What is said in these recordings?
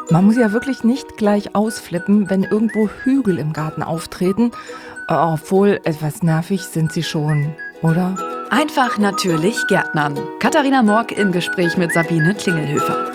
Man muss ja wirklich nicht gleich ausflippen, wenn irgendwo Hügel im Garten auftreten. Obwohl, etwas nervig sind sie schon, oder? Einfach natürlich Gärtnern. Katharina Morg im Gespräch mit Sabine Klingelhöfer.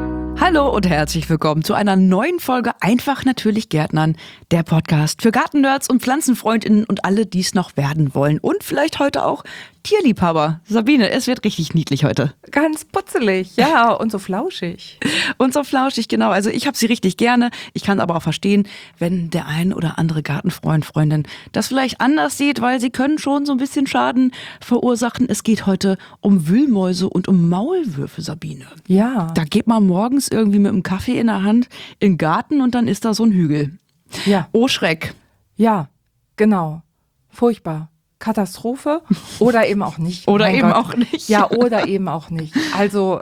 Hallo und herzlich willkommen zu einer neuen Folge Einfach natürlich Gärtnern, der Podcast für Gartennerds und Pflanzenfreundinnen und alle, die es noch werden wollen. Und vielleicht heute auch Tierliebhaber. Sabine, es wird richtig niedlich heute. Ganz putzelig, ja, und so flauschig. Und so flauschig, genau. Also ich habe sie richtig gerne. Ich kann aber auch verstehen, wenn der ein oder andere Gartenfreund, Freundin das vielleicht anders sieht, weil sie können schon so ein bisschen Schaden verursachen. Es geht heute um Wühlmäuse und um Maulwürfe, Sabine. Ja. Da geht man morgens irgendwie mit einem Kaffee in der Hand in den Garten und dann ist da so ein Hügel. Ja. Oh Schreck. Ja, genau. Furchtbar. Katastrophe oder eben auch nicht. Oder Mein eben Gott. auch nicht. Ja, oder eben auch nicht. Also,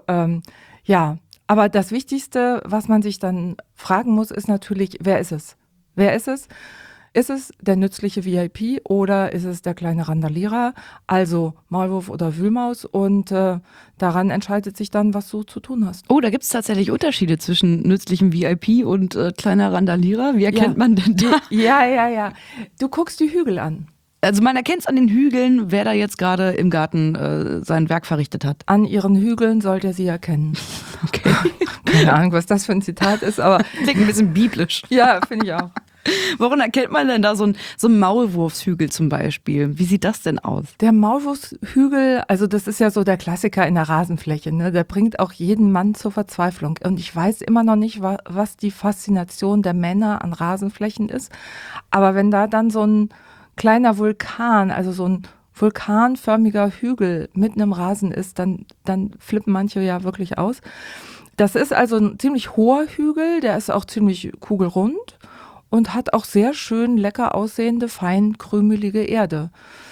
ja. Aber das Wichtigste, was man sich dann fragen muss, ist natürlich, wer ist es? Wer ist es? Ist es der nützliche VIP oder ist es der kleine Randalierer, also Maulwurf oder Wühlmaus? Und daran entscheidet sich dann, was du zu tun hast. Oh, da gibt es tatsächlich Unterschiede zwischen nützlichem VIP und kleiner Randalierer. Wie erkennt man denn da? Ja. Du guckst die Hügel an. Also man erkennt es an den Hügeln, wer da jetzt gerade im Garten sein Werk verrichtet hat. An ihren Hügeln sollt ihr sie erkennen. Okay. Keine Ahnung, was das für ein Zitat ist, aber Klingt ein bisschen biblisch. ja, finde ich auch. Woran erkennt man denn da so ein Maulwurfshügel zum Beispiel? Wie sieht das denn aus? Der Maulwurfshügel, also das ist ja so der Klassiker in der Rasenfläche, ne? Der bringt auch jeden Mann zur Verzweiflung. Und ich weiß immer noch nicht, was die Faszination der Männer an Rasenflächen ist. Aber wenn da dann so ein kleiner Vulkan, also so ein vulkanförmiger Hügel mitten im Rasen ist, dann flippen manche ja wirklich aus. Das ist also ein ziemlich hoher Hügel, der ist auch ziemlich kugelrund und hat auch sehr schön lecker aussehende, fein krümelige Erde.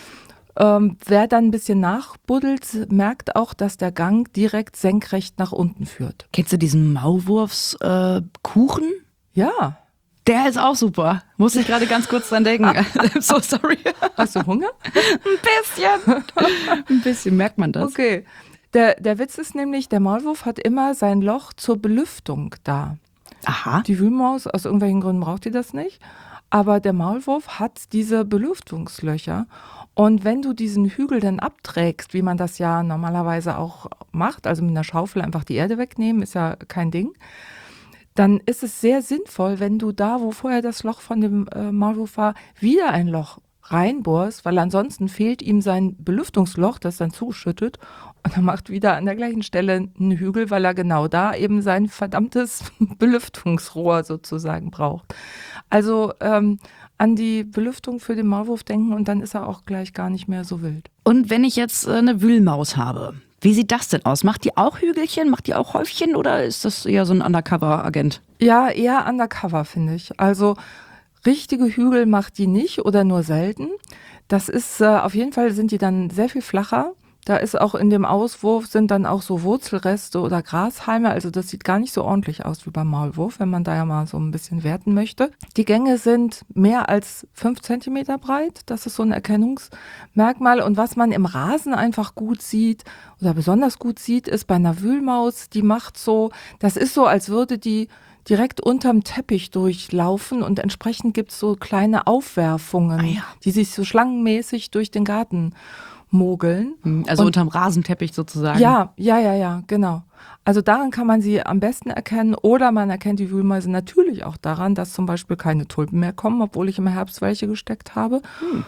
Wer dann ein bisschen nachbuddelt, merkt auch, dass der Gang direkt senkrecht nach unten führt. Kennst du diesen Maulwurfskuchen? Ja. Der ist auch super. Muss ich gerade ganz kurz dran denken. I'm so sorry. Hast du Hunger? Ein bisschen merkt man das. Okay. Der Witz ist nämlich, der Maulwurf hat immer sein Loch zur Belüftung da. Aha. Die Wühlmaus, aus irgendwelchen Gründen braucht die das nicht. Aber der Maulwurf hat diese Belüftungslöcher. Und wenn du diesen Hügel dann abträgst, wie man das ja normalerweise auch macht, also mit einer Schaufel einfach die Erde wegnehmen, ist ja kein Ding, dann ist es sehr sinnvoll, wenn du da, wo vorher das Loch von dem Maulwurf war, wieder ein Loch reinbohrst, weil ansonsten fehlt ihm sein Belüftungsloch, das dann zuschüttet und er macht wieder an der gleichen Stelle einen Hügel, weil er genau da eben sein verdammtes Belüftungsrohr sozusagen braucht. Also an die Belüftung für den Maulwurf denken und dann ist er auch gleich gar nicht mehr so wild. Und wenn ich jetzt eine Wühlmaus habe, wie sieht das denn aus? Macht die auch Hügelchen? Macht die auch Häufchen? Oder ist das eher so ein Undercover-Agent? Ja, eher undercover, finde ich. Also richtige Hügel macht die nicht oder nur selten. Das ist, auf jeden Fall sind die dann sehr viel flacher. Da ist auch in dem Auswurf sind dann auch so Wurzelreste oder Grashalme. Also das sieht gar nicht so ordentlich aus wie beim Maulwurf, wenn man da ja mal so ein bisschen werten möchte. Die Gänge sind mehr als 5 Zentimeter breit. Das ist so ein Erkennungsmerkmal. Und was man im Rasen einfach gut sieht oder besonders gut sieht, ist bei einer Wühlmaus, die macht so, das ist so, als würde die direkt unterm Teppich durchlaufen und entsprechend gibt es so kleine Aufwerfungen, die sich so schlangenmäßig durch den Garten mogeln. Also und unterm Rasенteppich sozusagen. Ja, genau. Also daran kann man sie am besten erkennen oder man erkennt die Wühlmäuse natürlich auch daran, dass zum Beispiel keine Tulpen mehr kommen, obwohl ich im Herbst welche gesteckt habe.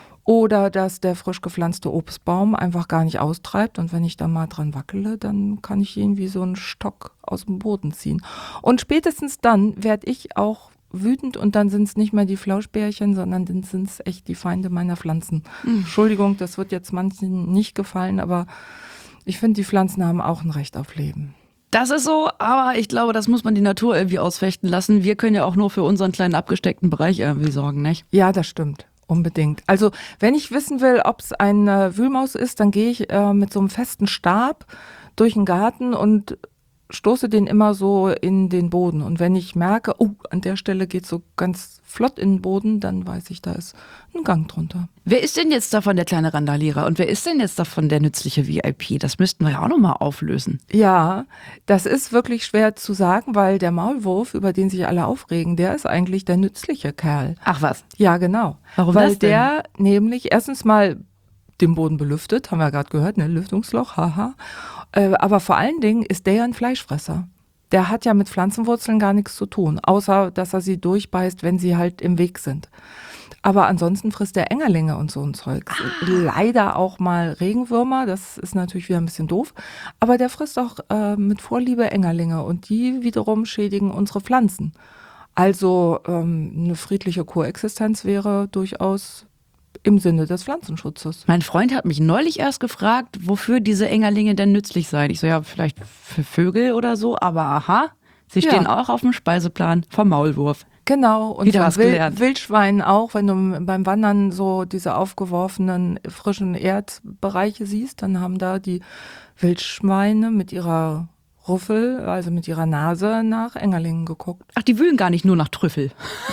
Oder dass der frisch gepflanzte Obstbaum einfach gar nicht austreibt und wenn ich da mal dran wackele, dann kann ich ihn wie so einen Stock aus dem Boden ziehen. Und spätestens dann werde ich auch wütend und dann sind es nicht mehr die Flauschbärchen, sondern dann sind es echt die Feinde meiner Pflanzen. Entschuldigung, das wird jetzt manchen nicht gefallen, aber ich finde, die Pflanzen haben auch ein Recht auf Leben. Das ist so, aber ich glaube, das muss man die Natur irgendwie ausfechten lassen. Wir können ja auch nur für unseren kleinen abgesteckten Bereich irgendwie sorgen, nicht? Ja, das stimmt. Unbedingt. Also wenn ich wissen will, ob es eine Wühlmaus ist, dann gehe ich mit so einem festen Stab durch den Garten und stoße den immer so in den Boden. Und wenn ich merke, oh, an der Stelle geht so ganz flott in den Boden, dann weiß ich, da ist ein Gang drunter. Wer ist denn jetzt davon der kleine Randalierer und wer ist denn jetzt davon der nützliche VIP? Das müssten wir ja auch nochmal auflösen. Ja, das ist wirklich schwer zu sagen, weil der Maulwurf, über den sich alle aufregen, der ist eigentlich der nützliche Kerl. Ach was. Ja, genau. Warum weil das denn? der nämlich erstens mal den Boden belüftet, haben wir ja gerade gehört, ne, Lüftungsloch, haha. Aber vor allen Dingen ist der ja ein Fleischfresser. Der hat ja mit Pflanzenwurzeln gar nichts zu tun, außer dass er sie durchbeißt, wenn sie halt im Weg sind. Aber ansonsten frisst der Engerlinge und so ein Zeug. Leider auch mal Regenwürmer, das ist natürlich wieder ein bisschen doof. Aber der frisst auch mit Vorliebe Engerlinge und die wiederum schädigen unsere Pflanzen. Also eine friedliche Koexistenz wäre durchaus im Sinne des Pflanzenschutzes. Mein Freund hat mich neulich erst gefragt, wofür diese Engerlinge denn nützlich seien. Ich so, ja, vielleicht für Vögel oder so, aber aha, sie stehen auch auf dem Speiseplan vom Maulwurf. Genau, und Wieder von was gelernt. Wildschweinen auch, wenn du beim Wandern so diese aufgeworfenen frischen Erdbereiche siehst, dann haben da die Wildschweine mit ihrer Ruffel, also mit ihrer Nase nach Engerlingen geguckt. Ach, die wühlen gar nicht nur nach Trüffel.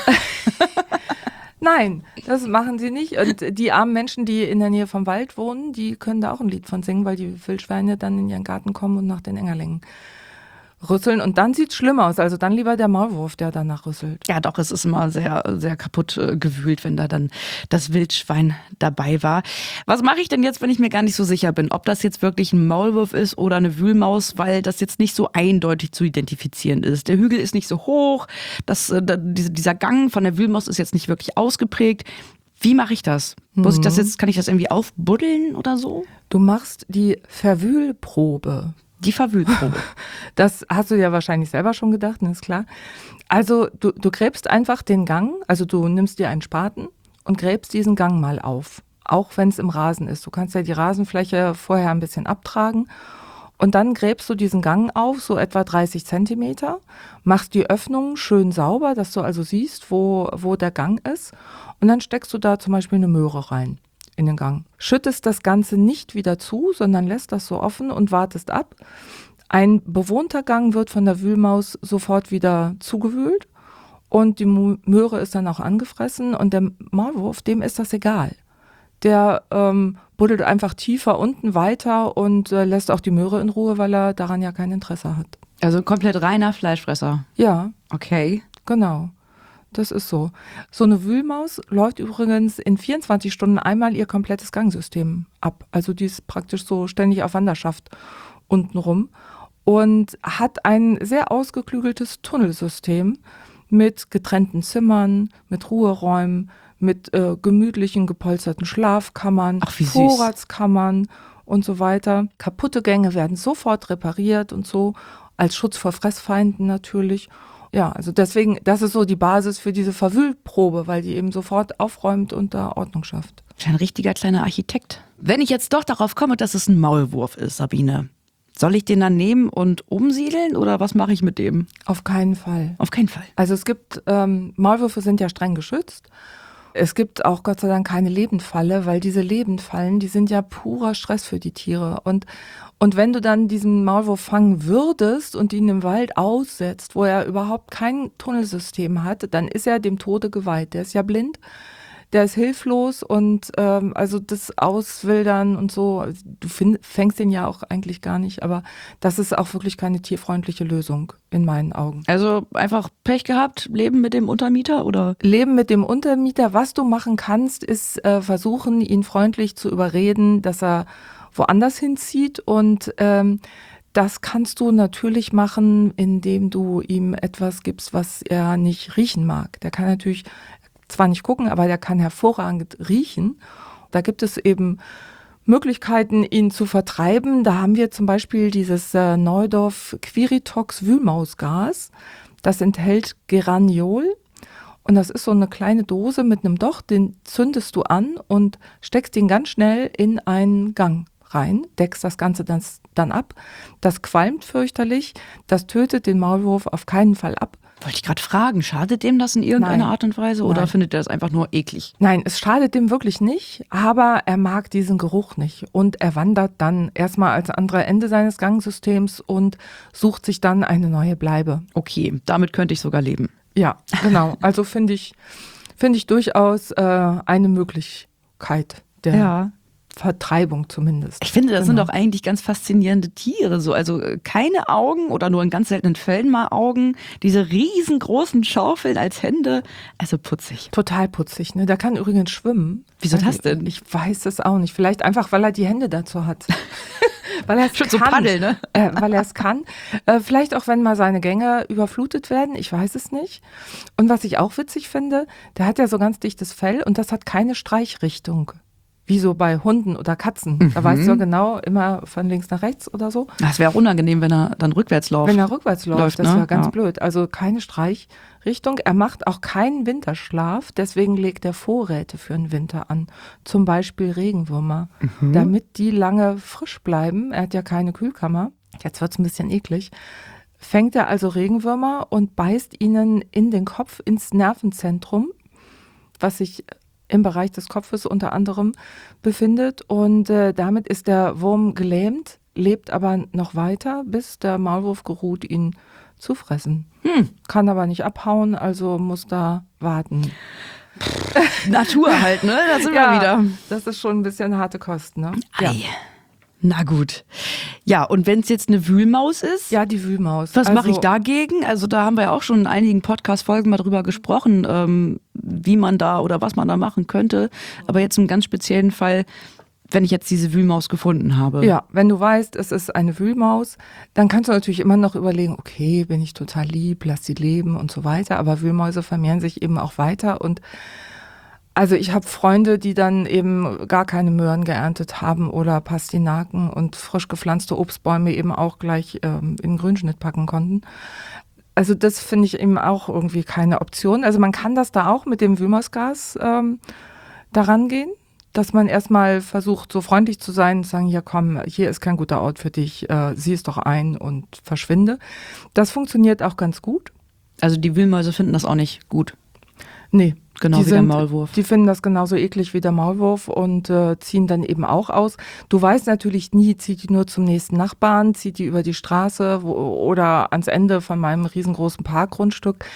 Nein, das machen sie nicht. Und die armen Menschen, die in der Nähe vom Wald wohnen, die können da auch ein Lied von singen, weil die Wildschweine dann in ihren Garten kommen und nach den Engerlingen rüsseln. Und dann sieht's schlimm aus. Also dann lieber der Maulwurf, der danach rüsselt. Ja, doch, es ist immer sehr, sehr kaputt gewühlt, wenn da dann das Wildschwein dabei war. Was mache ich denn jetzt, wenn ich mir gar nicht so sicher bin, ob das jetzt wirklich ein Maulwurf ist oder eine Wühlmaus, weil das jetzt nicht so eindeutig zu identifizieren ist. Der Hügel ist nicht so hoch, dieser Gang von der Wühlmaus ist jetzt nicht wirklich ausgeprägt. Wie mache ich das? Muss ich das jetzt, kann ich das irgendwie aufbuddeln oder so? Du machst die Verwühlprobe. Die Verwühlprobe. Das hast du ja wahrscheinlich selber schon gedacht, ist klar. Also du gräbst einfach den Gang, also du nimmst dir einen Spaten und gräbst diesen Gang mal auf, auch wenn es im Rasen ist. Du kannst ja die Rasenfläche vorher ein bisschen abtragen und dann gräbst du diesen Gang auf, so etwa 30 Zentimeter, machst die Öffnung schön sauber, dass du also siehst, wo der Gang ist und dann steckst du da zum Beispiel eine Möhre rein in den Gang. Schüttest das Ganze nicht wieder zu, sondern lässt das so offen und wartest ab. Ein bewohnter Gang wird von der Wühlmaus sofort wieder zugewühlt und die Möhre ist dann auch angefressen und der Maulwurf, dem ist das egal. Der buddelt einfach tiefer unten weiter und lässt auch die Möhre in Ruhe, weil er daran ja kein Interesse hat. Also komplett reiner Fleischfresser. Ja. Okay. Genau. Das ist so. So eine Wühlmaus läuft übrigens in 24 Stunden einmal ihr komplettes Gangsystem ab. Also die ist praktisch so ständig auf Wanderschaft untenrum und hat ein sehr ausgeklügeltes Tunnelsystem mit getrennten Zimmern, mit Ruheräumen, mit gemütlichen gepolsterten Schlafkammern, Ach, wie süß. Vorratskammern und so weiter. Kaputte Gänge werden sofort repariert und so, als Schutz vor Fressfeinden natürlich. Ja, also deswegen, das ist so die Basis für diese Verwühlprobe, weil die eben sofort aufräumt und da Ordnung schafft. Ein richtiger kleiner Architekt. Wenn ich jetzt doch darauf komme, dass es ein Maulwurf ist, Sabine, soll ich den dann nehmen und umsiedeln oder was mache ich mit dem? Auf keinen Fall. Auf keinen Fall. Also es gibt, Maulwürfe sind ja streng geschützt. Es gibt auch Gott sei Dank keine Lebendfalle, weil diese Lebendfallen, die sind ja purer Stress für die Tiere. Und wenn du dann diesen Maulwurf fangen würdest und ihn im Wald aussetzt, wo er überhaupt kein Tunnelsystem hat, dann ist er dem Tode geweiht. Der ist ja blind, der ist hilflos und also das Auswildern und so, du fängst den ja auch eigentlich gar nicht, aber das ist auch wirklich keine tierfreundliche Lösung in meinen Augen. Also einfach Pech gehabt, leben mit dem Untermieter oder? Leben mit dem Untermieter, was du machen kannst, ist versuchen, ihn freundlich zu überreden, dass er woanders hinzieht und das kannst du natürlich machen, indem du ihm etwas gibst, was er nicht riechen mag. Der kann natürlich zwar nicht gucken, aber der kann hervorragend riechen. Da gibt es eben Möglichkeiten, ihn zu vertreiben. Da haben wir zum Beispiel dieses Neudorf Quiritox Wühlmausgas. Das enthält Geraniol. Und das ist so eine kleine Dose mit einem Docht, den zündest du an und steckst ihn ganz schnell in einen Gang rein, deckst das Ganze dann ab. Das qualmt fürchterlich, das tötet den Maulwurf auf keinen Fall ab. Wollte ich gerade fragen, schadet dem das in irgendeiner Nein. Art und Weise oder Nein. findet er das einfach nur eklig? Nein, es schadet dem wirklich nicht, aber er mag diesen Geruch nicht und er wandert dann erstmal als andere Ende seines Gangsystems und sucht sich dann eine neue Bleibe. Okay, damit könnte ich sogar leben. Ja, genau. Also finde ich durchaus eine Möglichkeit der Vertreibung zumindest. Ich finde, das sind Genau. doch eigentlich ganz faszinierende Tiere. So. Also keine Augen oder nur in ganz seltenen Fällen mal Augen. Diese riesengroßen Schaufeln als Hände. Also putzig. Total putzig, ne? Der kann übrigens schwimmen. Wieso das denn? Ich weiß es auch nicht. Vielleicht einfach, weil er die Hände dazu hat. Weil er es Schon kann. so Paddel, ne? Weil er es kann. Vielleicht auch, wenn mal seine Gänge überflutet werden. Ich weiß es nicht. Und was ich auch witzig finde, der hat ja so ganz dichtes Fell und das hat keine Streichrichtung. Wie so bei Hunden oder Katzen. Da weißt du ja genau, immer von links nach rechts oder so. Das wäre auch unangenehm, wenn er dann rückwärts läuft. Wenn er rückwärts läuft, das ne? wäre ganz Ja. blöd. Also keine Streichrichtung. Er macht auch keinen Winterschlaf, deswegen legt er Vorräte für den Winter an. Zum Beispiel Regenwürmer, damit die lange frisch bleiben. Er hat ja keine Kühlkammer. Jetzt wird's ein bisschen eklig. Fängt er also Regenwürmer und beißt ihnen in den Kopf, ins Nervenzentrum, was sich im Bereich des Kopfes unter anderem befindet. Und damit ist der Wurm gelähmt, lebt aber noch weiter, bis der Maulwurf geruht, ihn zu fressen. Kann aber nicht abhauen, also muss da warten. Natur halt, ne? Da sind wir wieder. Das ist schon ein bisschen harte Kost, ne? Ei. Na gut. Ja, und wenn es jetzt eine Wühlmaus ist, Ja, die Wühlmaus. was mache ich Also, dagegen? Also da haben wir ja auch schon in einigen Podcast-Folgen mal drüber gesprochen, wie man da oder was man da machen könnte. Aber jetzt im ganz speziellen Fall, wenn ich jetzt diese Wühlmaus gefunden habe. Ja, wenn du weißt, es ist eine Wühlmaus, dann kannst du natürlich immer noch überlegen, okay, bin ich total lieb, lass sie leben und so weiter. Aber Wühlmäuse vermehren sich eben auch weiter. Und also ich habe Freunde, die dann eben gar keine Möhren geerntet haben oder Pastinaken und frisch gepflanzte Obstbäume eben auch gleich in den Grünschnitt packen konnten. Also das finde ich eben auch irgendwie keine Option. Also man kann das da auch mit dem Wühlmausgas daran gehen, dass man erstmal versucht, so freundlich zu sein und sagen, ja komm, hier ist kein guter Ort für dich, sieh es doch ein und verschwinde. Das funktioniert auch ganz gut. Also die Wühlmäuse finden das auch nicht gut. Nee. Genau Die wie der Maulwurf. Die finden das genauso eklig wie der Maulwurf und ziehen dann eben auch aus. Du weißt natürlich nie, zieht die nur zum nächsten Nachbarn, zieht die über die Straße oder ans Ende von meinem riesengroßen Parkgrundstück.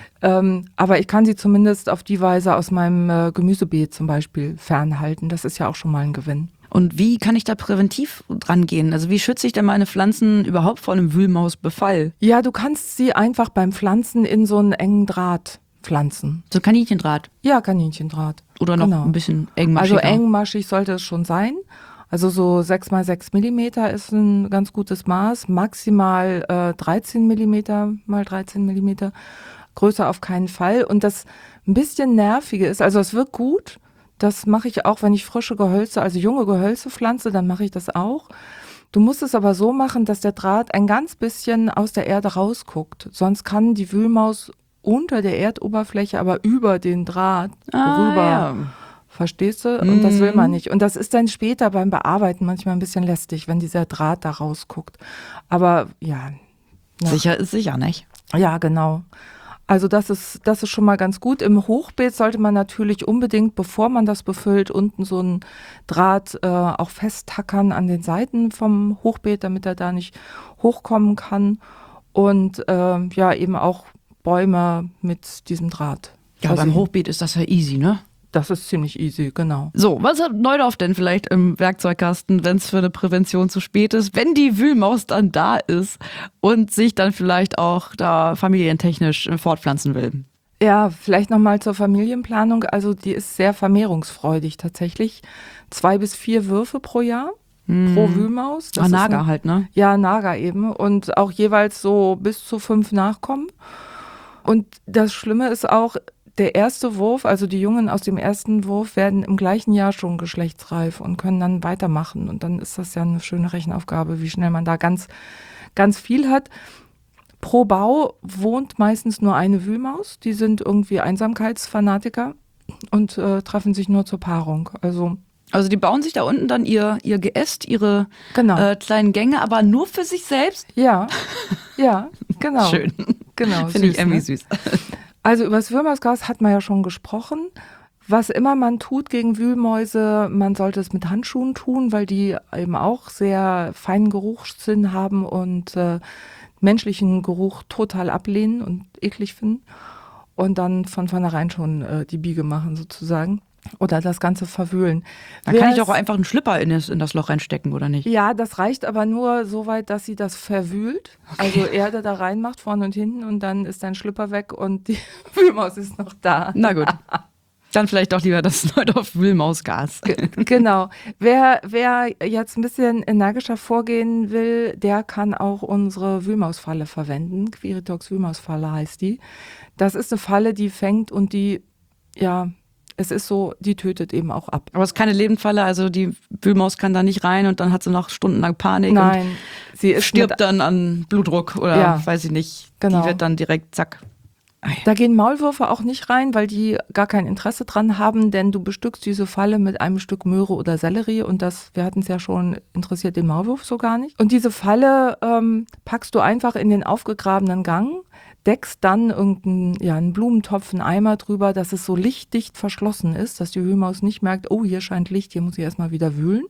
Aber ich kann sie zumindest auf die Weise aus meinem Gemüsebeet zum Beispiel fernhalten. Das ist ja auch schon mal ein Gewinn. Und wie kann ich da präventiv dran gehen? Also wie schütze ich denn meine Pflanzen überhaupt vor einem Wühlmausbefall? Ja, du kannst sie einfach beim Pflanzen in so einen engen Draht pflanzen. So Kaninchendraht Ja, Kaninchendraht. oder noch Genau. ein bisschen engmaschiger? Also engmaschig sollte es schon sein. Also so 6x6 Millimeter ist ein ganz gutes Maß. Maximal 13 Millimeter mal 13 Millimeter. Größer auf keinen Fall. Und das ein bisschen Nervige ist, also es wirkt gut. Das mache ich auch, wenn ich frische Gehölze, also junge Gehölze pflanze, dann mache ich das auch. Du musst es aber so machen, dass der Draht ein ganz bisschen aus der Erde rausguckt. Sonst kann die Wühlmaus unter der Erdoberfläche, aber über den Draht rüber. Ja. Verstehst du? Und das will man nicht. Und das ist dann später beim Bearbeiten manchmal ein bisschen lästig, wenn dieser Draht da rausguckt. Aber ja. Sicher ist sicher, nicht? Ja, genau. Also das ist schon mal ganz gut. Im Hochbeet sollte man natürlich unbedingt, bevor man das befüllt, unten so einen Draht auch festtackern an den Seiten vom Hochbeet, damit er da nicht hochkommen kann. Und ja, eben auch Bäume mit diesem Draht. Ja, Also, beim Hochbeet ist das ja easy, ne? Das ist ziemlich easy, genau. So, was hat Neudorf denn vielleicht im Werkzeugkasten, wenn es für eine Prävention zu spät ist, wenn die Wühlmaus dann da ist und sich dann vielleicht auch da familientechnisch fortpflanzen will? Ja, vielleicht nochmal zur Familienplanung. Also die ist sehr vermehrungsfreudig tatsächlich. 2 bis 4 Würfe pro Jahr pro Wühlmaus. Das ist Nager halt, ne? Ja, Nager eben. Und auch jeweils so bis zu 5 Nachkommen. Und das Schlimme ist auch, der erste Wurf, also die Jungen aus dem ersten Wurf, werden im gleichen Jahr schon geschlechtsreif und können dann weitermachen. Und dann ist das ja eine schöne Rechenaufgabe, wie schnell man da ganz, ganz viel hat. Pro Bau wohnt meistens nur eine Wühlmaus. Die sind irgendwie Einsamkeitsfanatiker und treffen sich nur zur Paarung. Also die bauen sich da unten dann ihr Geäst, ihre Genau. kleinen Gänge, aber nur für sich selbst? ja, ja, genau. Schön. Genau. Finde ich irgendwie süß. Also über das Würmersgas hat man ja schon gesprochen. Was immer man tut gegen Wühlmäuse, man sollte es mit Handschuhen tun, weil die eben auch sehr feinen Geruchssinn haben und menschlichen Geruch total ablehnen und eklig finden. Und dann von vornherein schon die Biege machen sozusagen. Oder das Ganze verwühlen. Dann kann ich doch auch einfach einen Schlüpper in das Loch reinstecken, oder nicht? Ja, das reicht aber nur so weit, dass sie das verwühlt. Okay. Also Erde da reinmacht, vorne und hinten. Und dann ist dein Schlüpper weg und die Wühlmaus ist noch da. Na gut. Dann vielleicht doch lieber das Neudorf-Wühlmausgas. Genau. Wer jetzt ein bisschen energischer vorgehen will, der kann auch unsere Wühlmausfalle verwenden. Quiritox Wühlmausfalle heißt die. Das ist eine Falle, die fängt und die, ja, es ist so, die tötet eben auch ab. Aber es ist keine Lebendfalle, also die Wühlmaus kann da nicht rein und dann hat sie noch stundenlang Panik. Nein, und sie ist stirbt dann an Blutdruck oder weiß ich nicht. Genau. Die wird dann direkt zack. Da gehen Maulwürfe auch nicht rein, weil die gar kein Interesse dran haben, denn du bestückst diese Falle mit einem Stück Möhre oder Sellerie und wir hatten es ja schon, interessiert den Maulwurf so gar nicht. Und diese Falle packst du einfach in den aufgegrabenen Gang, deckst dann einen Blumentopf, einen Eimer drüber, dass es so lichtdicht verschlossen ist, dass die Wühlmaus nicht merkt, oh, hier scheint Licht, hier muss ich erstmal wieder wühlen.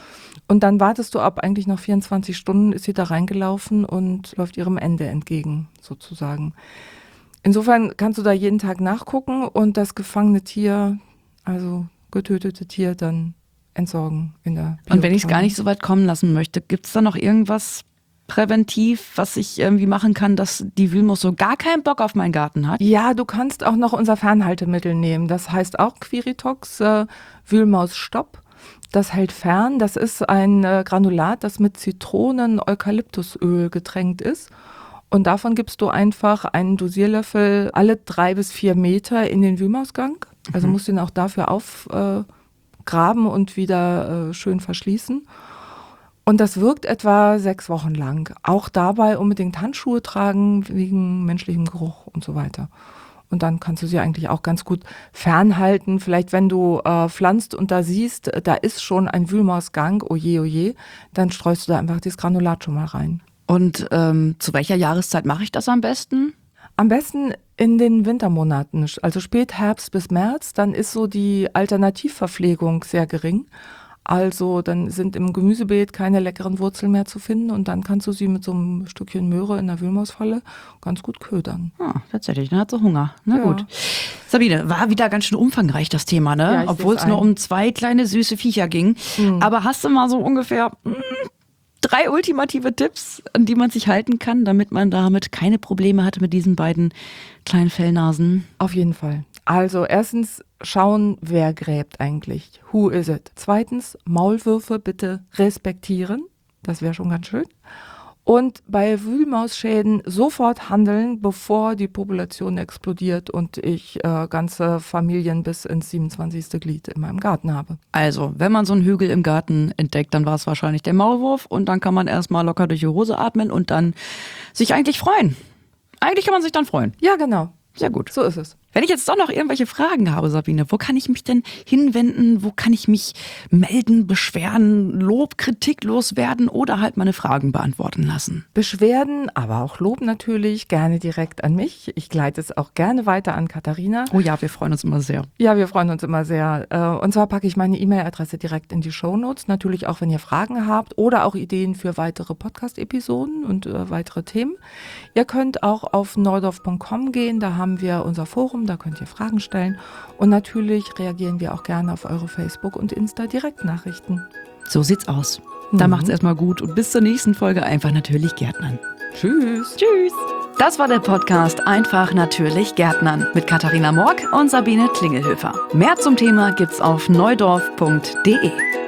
Und dann wartest du ab, eigentlich nach 24 Stunden ist sie da reingelaufen und läuft ihrem Ende entgegen, sozusagen. Insofern kannst du da jeden Tag nachgucken und das gefangene Tier, also getötete Tier, dann entsorgen in der Biotonne. Und wenn ich es gar nicht so weit kommen lassen möchte, gibt es da noch irgendwas präventiv, was ich irgendwie machen kann, dass die Wühlmaus so gar keinen Bock auf meinen Garten hat? Ja, du kannst auch noch unser Fernhaltemittel nehmen. Das heißt auch Quiritox Wühlmausstopp. Das hält fern. Das ist ein Granulat, das mit Zitronen-Eukalyptusöl getränkt ist. Und davon gibst du einfach einen Dosierlöffel alle 3 bis 4 Meter in den Wühlmausgang. Also musst du ihn auch dafür aufgraben und wieder schön verschließen. Und das wirkt etwa 6 Wochen lang. Auch dabei unbedingt Handschuhe tragen wegen menschlichem Geruch und so weiter. Und dann kannst du sie eigentlich auch ganz gut fernhalten. Vielleicht, wenn du pflanzt und da siehst, da ist schon ein Wühlmausgang, oje, dann streust du da einfach dieses Granulat schon mal rein. Und zu welcher Jahreszeit mache ich das am besten? Am besten in den Wintermonaten, also Spätherbst bis März, dann ist so die Alternativverpflegung sehr gering. Also dann sind im Gemüsebeet keine leckeren Wurzeln mehr zu finden und dann kannst du sie mit so einem Stückchen Möhre in der Wühlmausfalle ganz gut ködern. Ah, tatsächlich, dann hat sie Hunger. Na gut. Sabine, war wieder ganz schön umfangreich das Thema, ne? Ja, obwohl es nur um 2 kleine süße Viecher ging. Aber hast du mal so ungefähr 3 ultimative Tipps, an die man sich halten kann, damit man damit keine Probleme hatte mit diesen beiden kleinen Fellnasen? Auf jeden Fall. Also erstens schauen, wer gräbt eigentlich. Who is it? Zweitens, Maulwürfe bitte respektieren. Das wäre schon ganz schön. Und bei Wühlmausschäden sofort handeln, bevor die Population explodiert und ich ganze Familien bis ins 27. Glied in meinem Garten habe. Also, wenn man so einen Hügel im Garten entdeckt, dann war es wahrscheinlich der Maulwurf und dann kann man erstmal locker durch die Hose atmen und dann sich eigentlich freuen. Eigentlich kann man sich dann freuen. Ja, genau. Sehr gut. So ist es. Wenn ich jetzt doch noch irgendwelche Fragen habe, Sabine, wo kann ich mich denn hinwenden? Wo kann ich mich melden, beschweren, Lob, Kritik loswerden oder halt meine Fragen beantworten lassen? Beschwerden, aber auch Lob natürlich, gerne direkt an mich. Ich gleite es auch gerne weiter an Katharina. Oh ja, wir freuen uns immer sehr. Ja, wir freuen uns immer sehr. Und zwar packe ich meine E-Mail-Adresse direkt in die Shownotes. Natürlich auch, wenn ihr Fragen habt oder auch Ideen für weitere Podcast-Episoden und weitere Themen. Ihr könnt auch auf neudorf.com gehen, da haben wir unser Forum, da könnt ihr Fragen stellen. Und natürlich reagieren wir auch gerne auf eure Facebook- und Insta-Direktnachrichten. So sieht's aus. Dann macht's erstmal gut und bis zur nächsten Folge einfach natürlich Gärtnern. Tschüss. Tschüss. Das war der Podcast Einfach natürlich Gärtnern mit Katharina Morg und Sabine Klingelhöfer. Mehr zum Thema gibt's auf neudorf.de.